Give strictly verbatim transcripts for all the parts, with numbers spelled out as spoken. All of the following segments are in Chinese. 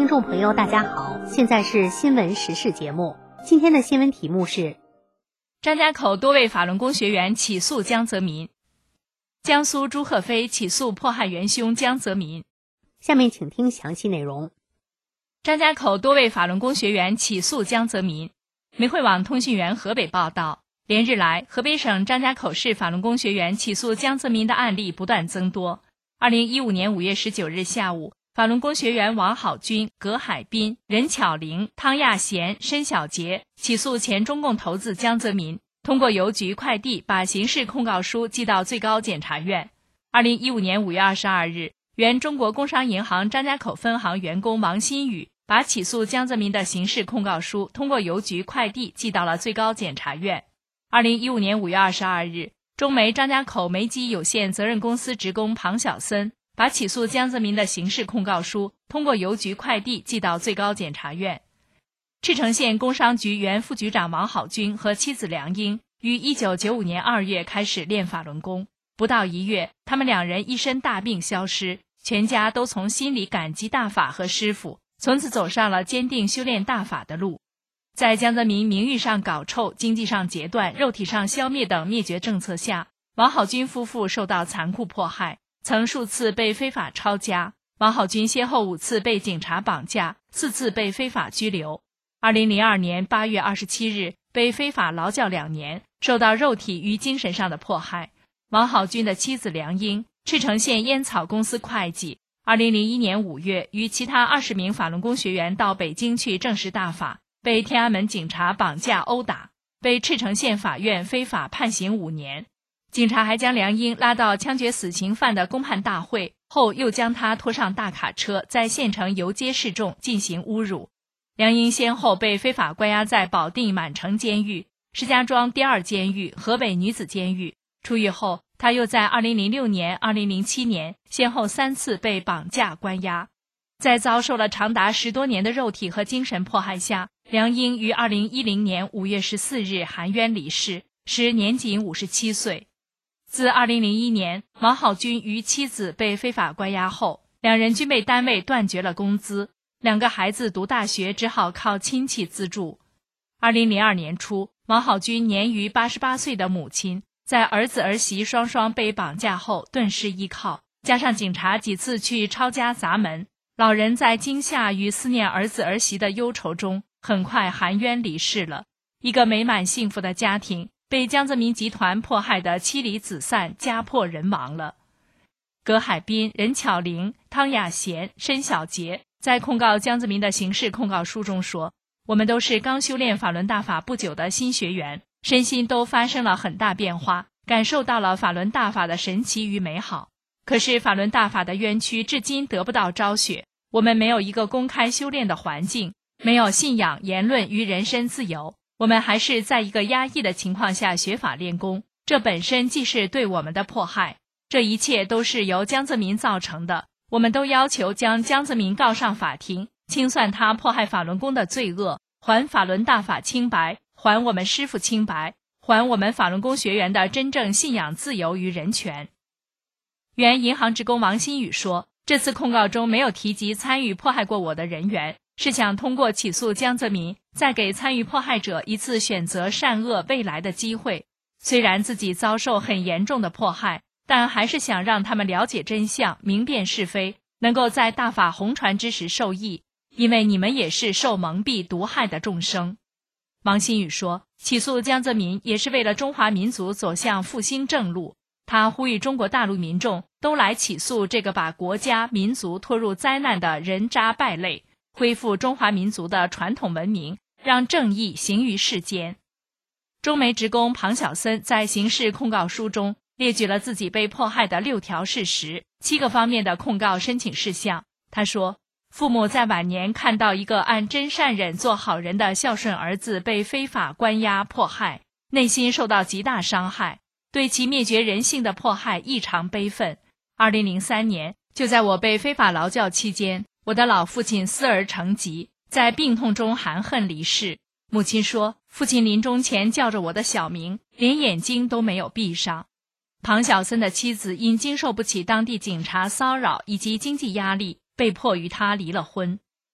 听众朋友大家好，现在是新闻时事节目。今天的新闻题目是： 张家口多位法轮功学员起诉江泽民。江苏朱鹤飞起诉迫害元凶江泽民。 下面请听详细内容。 张家口多位法轮功学员起诉江泽民。媒汇网通讯员河北报道，连日来，河北省张家口市法轮功学员起诉江泽民的案例不断增多。二零一五年五月十九日下午，法轮功学员王好军、葛海滨、任巧玲、汤亚贤、申小杰起诉前中共头子江泽民，通过邮局快递把刑事控告书寄到最高检察院。二零一五年五月二十二日，原中国工商银行张家口分行员工王新宇把起诉江泽民的刑事控告书通过邮局快递寄到了最高检察院。二零一五年五月二十二日，中煤张家口煤机有限责任公司职工庞小森把起诉江泽民的刑事控告书通过邮局快递寄到最高检察院。赤城县工商局原副局长王好军和妻子梁英于一九九五年二月开始练法轮功，不到一月，他们两人一身大病消失，全家都从心里感激大法和师父，从此走上了坚定修炼大法的路。在江泽民名誉上搞臭、经济上截断、肉体上消灭等灭绝政策下，王好军夫妇受到残酷迫害，曾数次被非法抄家。王好军先后五次被警察绑架，四次被非法拘留。二零零二年八月二十七日被非法劳教两年，受到肉体与精神上的迫害。王好军的妻子梁英，赤城县烟草公司会计，二零零一年五月与其他二十名法轮功学员到北京去证实大法，被天安门警察绑架殴打，被赤城县法院非法判刑五年。警察还将梁英拉到枪决死刑犯的公判大会后，又将他拖上大卡车，在县城游街示众进行侮辱。梁英先后被非法关押在保定满城监狱、石家庄第二监狱、河北女子监狱。出狱后，他又在二零零六年、二零零七年先后三次被绑架关押。在遭受了长达十多年的肉体和精神迫害下，梁英于二零一零年五月十四日含冤离世，时年仅五十七岁。自二零零一年，王好军与妻子被非法关押后，两人均被单位断绝了工资，两个孩子读大学只好靠亲戚资助。二零零二年初，王好军年逾八十八岁的母亲，在儿子儿媳双双被绑架后顿失依靠，加上警察几次去抄家砸门，老人在惊吓与思念儿子儿媳的忧愁中，很快含冤离世了。一个美满幸福的家庭被江泽民集团迫害得妻离子散、家破人亡了。葛海滨、任巧玲、汤亚贤、申小杰在控告江泽民的刑事控告书中说，我们都是刚修炼法轮大法不久的新学员，身心都发生了很大变化，感受到了法轮大法的神奇与美好。可是法轮大法的冤屈至今得不到昭雪，我们没有一个公开修炼的环境，没有信仰、言论与人身自由，我们还是在一个压抑的情况下学法练功，这本身既是对我们的迫害，这一切都是由江泽民造成的。我们都要求将江泽民告上法庭，清算他迫害法轮功的罪恶，还法轮大法清白，还我们师父清白，还我们法轮功学员的真正信仰自由与人权。原银行职工王新宇说，这次控告中没有提及参与迫害过我的人员，是想通过起诉江泽民，再给参与迫害者一次选择善恶未来的机会。虽然自己遭受很严重的迫害，但还是想让他们了解真相，明辨是非，能够在大法弘传之时受益，因为你们也是受蒙蔽毒害的众生。王新宇说，起诉江泽民也是为了中华民族走向复兴正路。他呼吁中国大陆民众都来起诉这个把国家民族拖入灾难的人渣败类，恢复中华民族的传统文明，让正义行于世间。中煤职工庞小森在刑事控告书中列举了自己被迫害的六条事实，七个方面的控告申请事项。他说，父母在晚年看到一个按真善忍做好人的孝顺儿子被非法关押迫害，内心受到极大伤害，对其灭绝人性的迫害异常悲愤。二零零三年，就在我被非法劳教期间，我的老父亲思而成疾，在病痛中含恨离世。母亲说，父亲临终前叫着我的小名，连眼睛都没有闭上。庞小森的妻子因经受不起当地警察骚扰以及经济压力，被迫与他离了婚。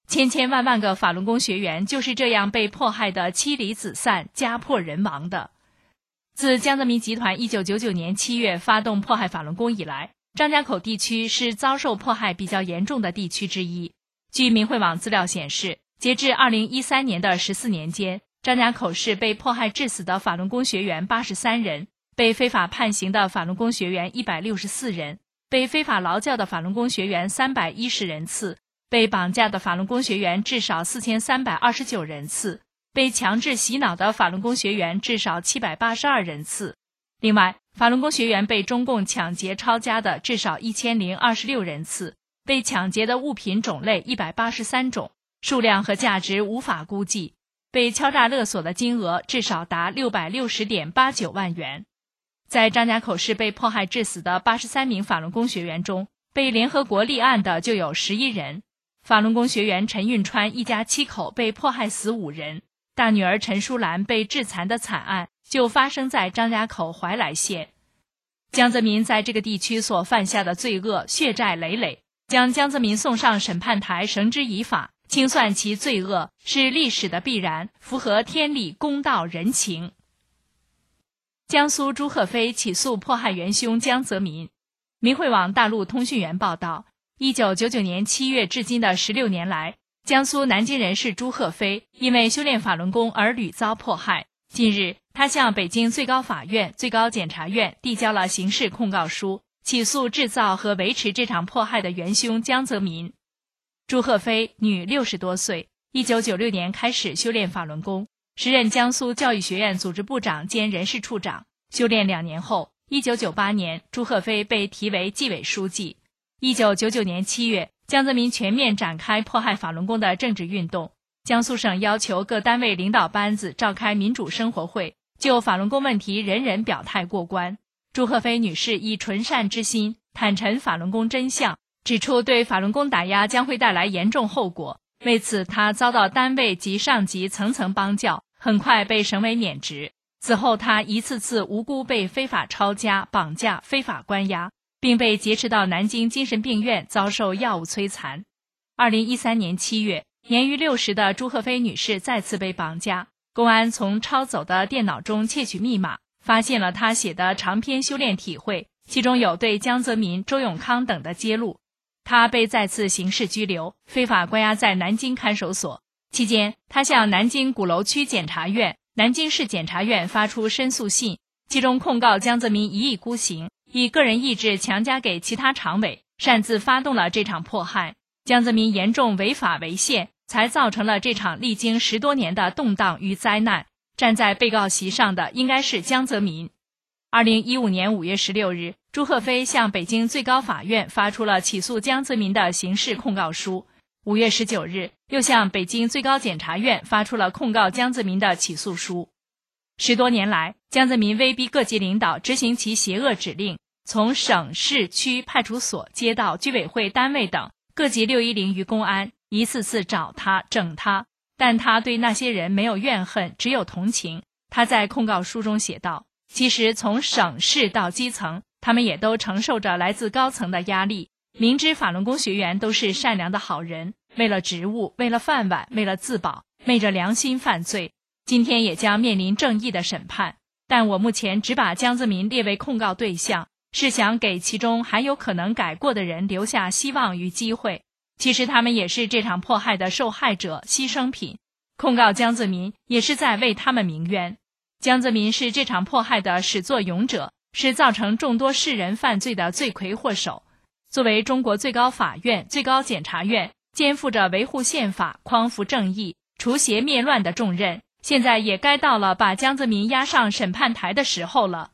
千千万万个法轮功学员就是这样被迫害的妻离子散、家破人亡的。自江泽民集团一九九九年七月发动迫害法轮功以来，张家口地区是遭受迫害比较严重的地区之一。据明慧网资料显示，截至二零一三年的十四年间，张家口市被迫害致死的法轮功学员八十三人，被非法判刑的法轮功学员一百六十四人，被非法劳教的法轮功学员三百一十人次，被绑架的法轮功学员至少四千三百二十九人次，被强制洗脑的法轮功学员至少七百八十二人次。另外，法轮功学员被中共抢劫抄家的至少一千零二十六人次，被抢劫的物品种类一百八十三种，数量和价值无法估计，被敲诈勒索的金额至少达六百六十点八九万元。在张家口市被迫害致死的八十三名法轮功学员中，被联合国立案的就有十一人。法轮功学员陈运川一家七口被迫害死五人，大女儿陈淑兰被致残的惨案就发生在张家口怀来县。江泽民在这个地区所犯下的罪恶血债累累，将江泽民送上审判台绳之以法，清算其罪恶是历史的必然，符合天理公道人情。江苏朱鹤飞起诉迫害元凶江泽民。明慧网大陆通讯员报道，一九九九年七月至今的十六年来，江苏南京人士朱鹤飞因为修炼法轮功而屡遭迫害。近日，他向北京最高法院、最高检察院递交了刑事控告书，起诉制造和维持这场迫害的元凶江泽民。朱鹤飞，女，六十多岁，一九九六年开始修炼法轮功，时任江苏教育学院组织部长兼人事处长。修炼两年后，一九九八年，朱鹤飞被提为纪委书记。一九九九年七月，江泽民全面展开迫害法轮功的政治运动。江苏省要求各单位领导班子召开民主生活会，就法轮功问题人人表态过关。朱鹤飞女士以纯善之心坦陈法轮功真相，指出对法轮功打压将会带来严重后果。为此，她遭到单位及上级层层帮教，很快被省委免职。此后，她一次次无辜被非法抄家、绑架、非法关押，并被劫持到南京精神病院遭受药物摧残。二零一三年七月，年逾六十的朱鹤飞女士再次被绑架，公安从抄走的电脑中窃取密码，发现了她写的长篇修炼体会，其中有对江泽民、周永康等的揭露。她被再次刑事拘留，非法关押在南京看守所。期间，她向南京鼓楼区检察院、南京市检察院发出申诉信，其中控告江泽民一意孤行，以个人意志强加给其他常委，擅自发动了这场迫害。江泽民严重违法违宪，才造成了这场历经十多年的动荡与灾难。站在被告席上的应该是江泽民。二零一五年五月十六日，朱鹤飞向北京最高法院发出了起诉江泽民的刑事控告书。五月十九日，又向北京最高检察院发出了控告江泽民的起诉书。十多年来，江泽民威逼各级领导执行其邪恶指令，从省市区派出所、街道、居委会单位等各级六一零与公安一次次找他、整他，但他对那些人没有怨恨，只有同情。他在控告书中写道，其实从省市到基层，他们也都承受着来自高层的压力，明知法轮功学员都是善良的好人，为了职务，为了饭碗，为了自保，昧着良心犯罪，今天也将面临正义的审判。但我目前只把江泽民列为控告对象，是想给其中还有可能改过的人留下希望与机会。其实他们也是这场迫害的受害者、牺牲品。控告江泽民也是在为他们鸣冤。江泽民是这场迫害的始作俑者，是造成众多世人犯罪的罪魁祸首。作为中国最高法院、最高检察院肩负着维护宪法、匡扶正义、除邪灭乱的重任，现在也该到了把江泽民押上审判台的时候了。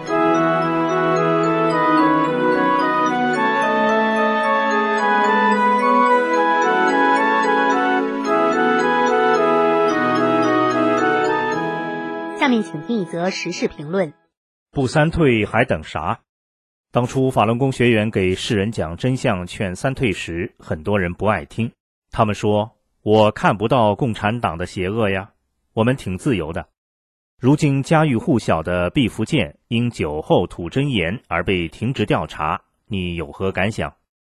下面请听一则时事评论。 不三退还等啥？当初法轮功学员给世人讲真相劝三退时，很多人不爱听。他们说，我看不到共产党的邪恶呀，我们挺自由的。如今家喻户晓的毕福剑因酒后吐真言而被停职调查，你有何感想？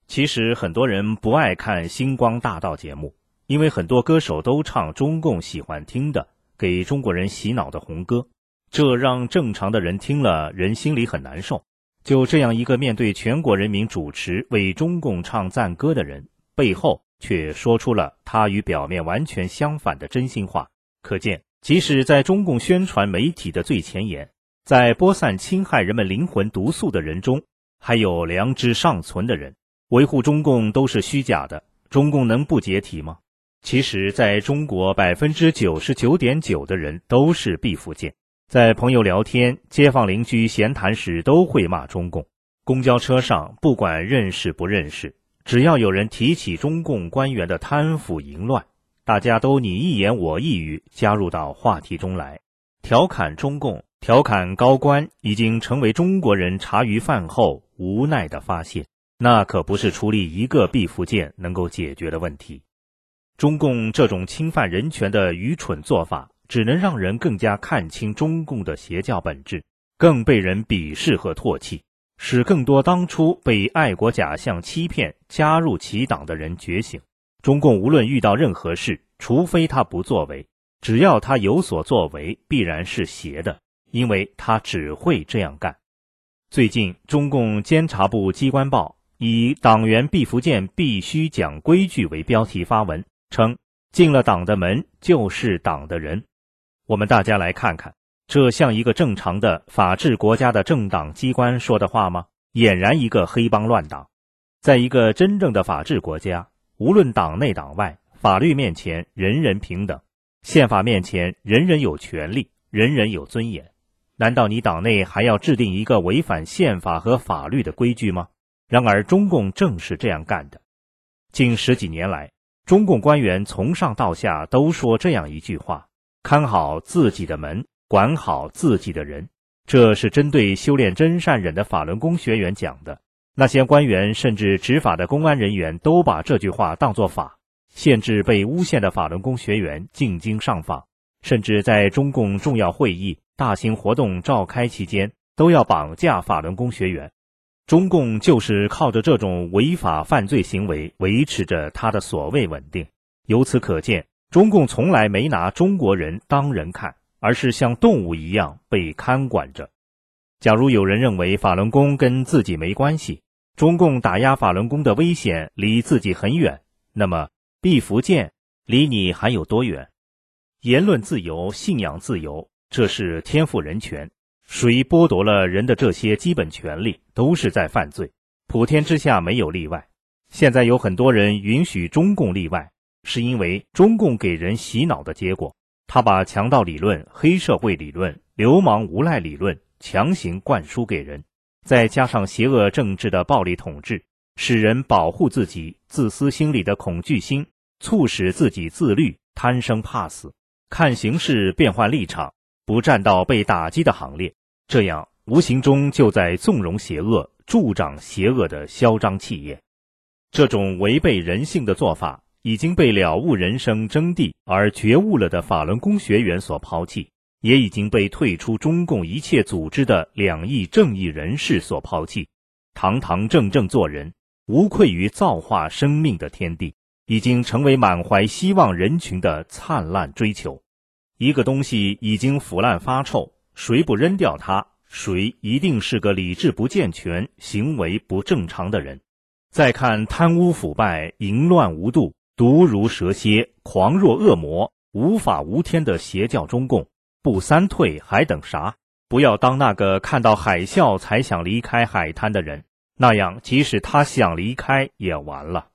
其实很多人不爱看星光大道节目，因为很多歌手都唱中共喜欢听的给中国人洗脑的红歌，这让正常的人听了人心里很难受。就这样一个面对全国人民主持为中共唱赞歌的人，背后却说出了他与表面完全相反的真心话。可见即使在中共宣传媒体的最前沿，在播散侵害人们灵魂毒素的人中，还有良知尚存的人。维护中共都是虚假的，中共能不解体吗？其实在中国 百分之九十九点九 的人都是避福建，在朋友聊天、街坊邻居闲谈时都会骂中共。公交车上不管认识不认识，只要有人提起中共官员的贪腐淫乱，大家都你一言我一语加入到话题中来，调侃中共、调侃高官已经成为中国人茶余饭后无奈的发泄。那可不是出力一个避福建能够解决的问题。中共这种侵犯人权的愚蠢做法，只能让人更加看清中共的邪教本质，更被人鄙视和唾弃，使更多当初被爱国假象欺骗加入其党的人觉醒。中共无论遇到任何事，除非他不作为，只要他有所作为，必然是邪的，因为他只会这样干。最近中共监察部机关报以党员避福建必须讲规矩为标题发文，称进了党的门就是党的人。我们大家来看看，这像一个正常的法治国家的政党机关说的话吗？俨然一个黑帮乱党。在一个真正的法治国家，无论党内党外，法律面前人人平等，宪法面前人人有权利，人人有尊严。难道你党内还要制定一个违反宪法和法律的规矩吗？然而中共正是这样干的。近十几年来，中共官员从上到下都说这样一句话：看好自己的门，管好自己的人。这是针对修炼真善忍的法轮功学员讲的。那些官员甚至执法的公安人员都把这句话当作法，限制被诬陷的法轮功学员进京上访，甚至在中共重要会议、大型活动召开期间都要绑架法轮功学员。中共就是靠着这种违法犯罪行为维持着他的所谓稳定。由此可见，中共从来没拿中国人当人看，而是像动物一样被看管着。假如有人认为法轮功跟自己没关系，中共打压法轮功的危险离自己很远，那么避福建离你还有多远？言论自由、信仰自由，这是天赋人权。谁剥夺了人的这些基本权利，都是在犯罪，普天之下没有例外。现在有很多人允许中共例外，是因为中共给人洗脑的结果。他把强盗理论、黑社会理论、流氓无赖理论强行灌输给人，再加上邪恶政治的暴力统治，使人保护自己自私心理的恐惧心，促使自己自律，贪生怕死，看形势变换立场，不站到被打击的行列，这样无形中就在纵容邪恶，助长邪恶的嚣张气焰。这种违背人性的做法已经被了悟人生真谛而觉悟了的法轮功学员所抛弃，也已经被退出中共一切组织的两亿正义人士所抛弃。堂堂正正做人，无愧于造化生命的天地，已经成为满怀希望人群的灿烂追求。一个东西已经腐烂发臭，谁不扔掉它，谁一定是个理智不健全、行为不正常的人。再看贪污腐败、淫乱无度、毒如蛇蝎、狂若恶魔、无法无天的邪教中共，不三退还等啥？不要当那个看到海啸才想离开海滩的人，那样即使他想离开也完了。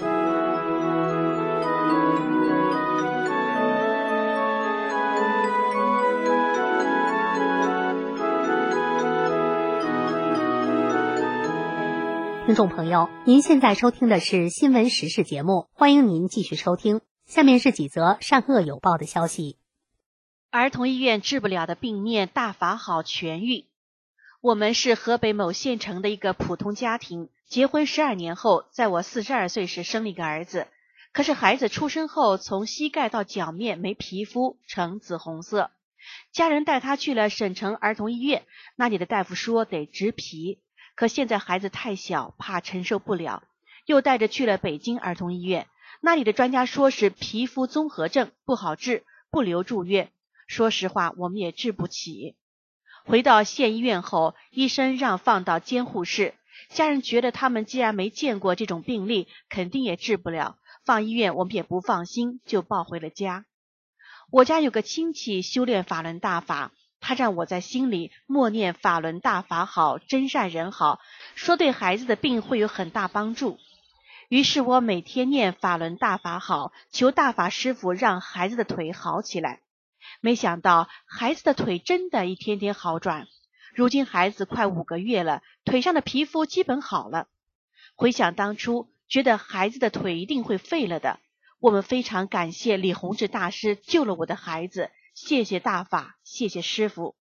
听众朋友，您现在收听的是新闻时事节目，欢迎您继续收听。下面是几则善恶有报的消息。 儿童医院治不了的病念大法好痊愈。我们是河北某县城的一个普通家庭，结婚十二年后，在我四十二岁时生了一个儿子。可是孩子出生后，从膝盖到脚面没皮肤，呈紫红色。家人带他去了省城儿童医院，那里的大夫说得植皮。可现在孩子太小，怕承受不了， 又带着去了北京儿童医院，那里的专家说是皮肤综合症，不好治，不留住院。说实话，我们也治不起。回到县医院后，医生让放到监护室，家人觉得他们既然没见过这种病例，肯定也治不了，放医院我们也不放心，就抱回了家。我家有个亲戚修炼法轮大法，他让我在心里默念法轮大法好，真善人好，说对孩子的病会有很大帮助。于是我每天念法轮大法好，求大法师父让孩子的腿好起来。没想到孩子的腿真的一天天好转，如今孩子快五个月了，腿上的皮肤基本好了。回想当初，觉得孩子的腿一定会废了的。我们非常感谢李洪志大师救了我的孩子，谢谢大法，谢谢师父。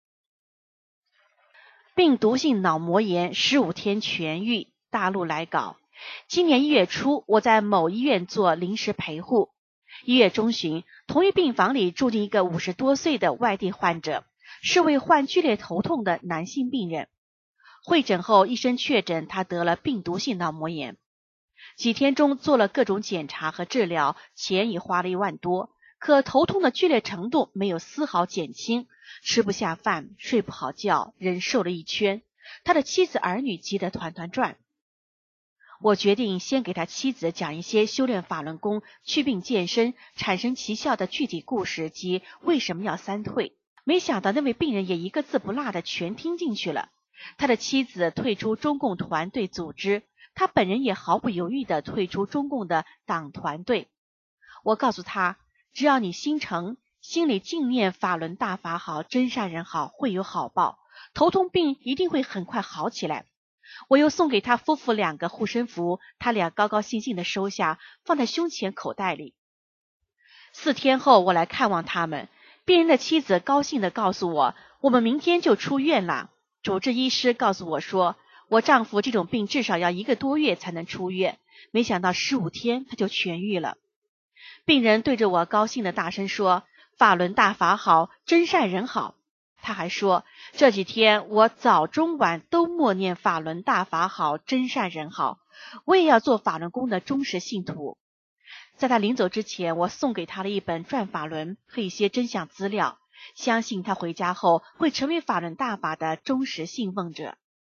病毒性脑膜炎十五天痊愈，大陆来稿。今年一月初，我在某医院做临时陪护。一月中旬，同一病房里住进一个五十多岁的外地患者，是位患剧烈头痛的男性病人。会诊后，医生确诊他得了病毒性脑膜炎。几天中做了各种检查和治疗，钱已花了一万多，可头痛的剧烈程度没有丝毫减轻，吃不下饭，睡不好觉，人瘦了一圈。他的妻子儿女急得团团转。我决定先给他妻子讲一些修炼法轮功、祛病健身产生奇效的具体故事及为什么要三退。没想到那位病人也一个字不落的全听进去了。他的妻子退出中共团队组织，他本人也毫不犹豫地退出中共的党团队。我告诉他，只要你心诚，心里静念法轮大法好，真善人好，会有好报，头痛病一定会很快好起来。我又送给他夫妇两个护身符，他俩高高兴兴地收下，放在胸前口袋里。四天后，我来看望他们，病人的妻子高兴地告诉我，我们明天就出院了。主治医师告诉我说，我丈夫这种病至少要一个多月才能出院，没想到十五天他就痊愈了。病人对着我高兴地大声说，法轮大法好，真善人好。他还说，这几天我早中晚都默念法轮大法好，真善人好，我也要做法轮功的忠实信徒。在他临走之前，我送给他了一本转法轮和一些真相资料，相信他回家后会成为法轮大法的忠实信奉者。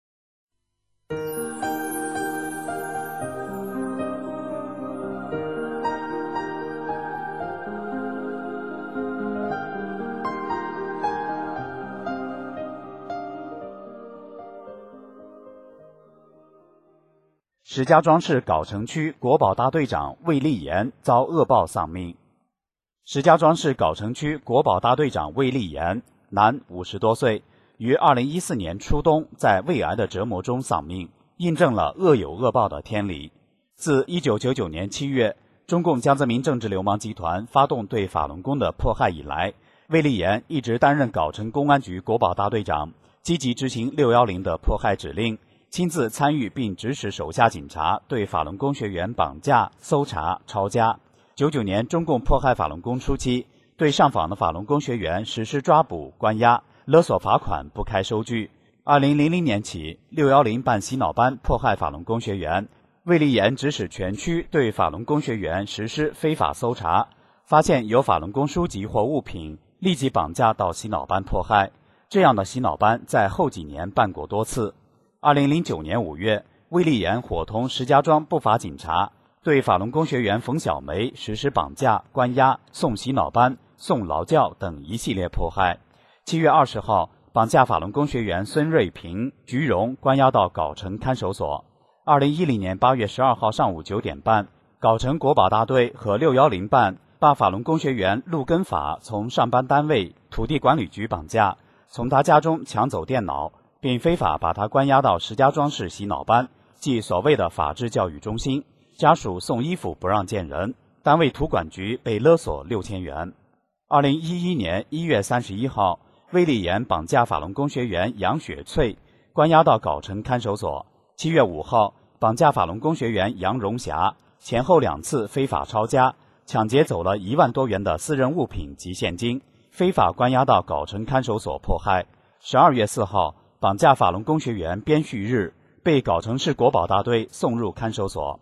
石家庄市藁城区国保大队长魏立言遭恶报丧命。石家庄市藁城区国保大队长魏立言，男，五十多岁，于二零一四年初冬在胃癌的折磨中丧命，印证了恶有恶报的天理。自一九九九年七月，中共江泽民政治流氓集团发动对法轮功的迫害以来，魏立言一直担任藁城公安局国保大队长，积极执行六一零的迫害指令，亲自参与并指使手下警察对法轮功学员绑架、搜查、抄家。九九年中共迫害法轮功初期，对上访的法轮功学员实施抓捕、关押、勒索罚款、不开收据。二零零零年起，六一零办洗脑班迫害法轮功学员，魏立言指使全区对法轮功学员实施非法搜查，发现有法轮功书籍或物品，立即绑架到洗脑班迫害。这样的洗脑班在后几年办过多次。二零零九年五月，魏立言伙同石家庄不法警察对法轮功学员冯小梅实施绑架、关押、送洗脑班、送劳教等一系列迫害。七月二十号，绑架法轮功学员孙瑞平、菊荣，关押到藁城看守所。二零一零年八月十二号上午九点半，藁城国保大队和六一零办把法轮功学员陆根法从上班单位土地管理局绑架，从他家中抢走电脑，并非法把他关押到石家庄市洗脑班，即所谓的法治教育中心。家属送衣服不让见人，单位土管局被勒索六千元。二零一一年一月三十一号，魏立言绑架法轮功学员杨雪翠，关押到藁城看守所。七月五号，绑架法轮功学员杨荣霞，前后两次非法抄家，抢劫走了一万多元的私人物品及现金，非法关押到藁城看守所迫害。十二月四号，绑架法轮功学员边旭日，被藁城市国保大队送入看守所。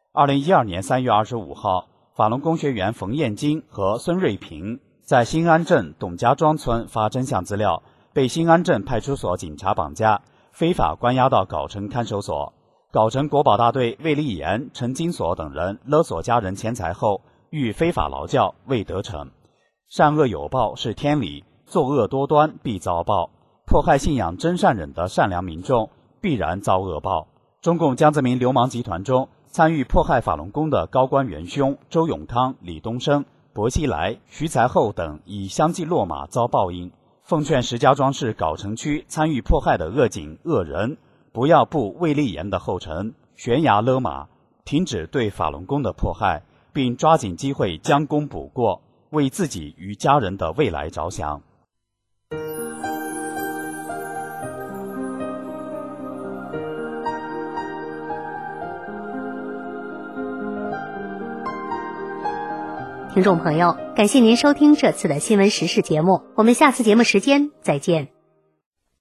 二零一二年三月二十五号，法轮功学员冯艳金和孙瑞平在新安镇董家庄村发真相资料，被新安镇派出所警察绑架，非法关押到藁城看守所。藁城国保大队魏立言、陈金锁等人勒索家人钱财后，欲非法劳教，未得逞。善恶有报是天理，作恶多端必遭报。迫害信仰真善忍的善良民众必然遭恶报。中共江泽民流氓集团中参与迫害法轮功的高官元凶周永康、李东生、薄熙来、徐才厚等已相继落马遭报应。奉劝石家庄市藁城区参与迫害的恶警恶人，不要步魏立言的后尘，悬崖勒马，停止对法轮功的迫害，并抓紧机会将功补过，为自己与家人的未来着想。 听众朋友，感谢您收听这次的新闻时事节目，我们下次节目时间再见。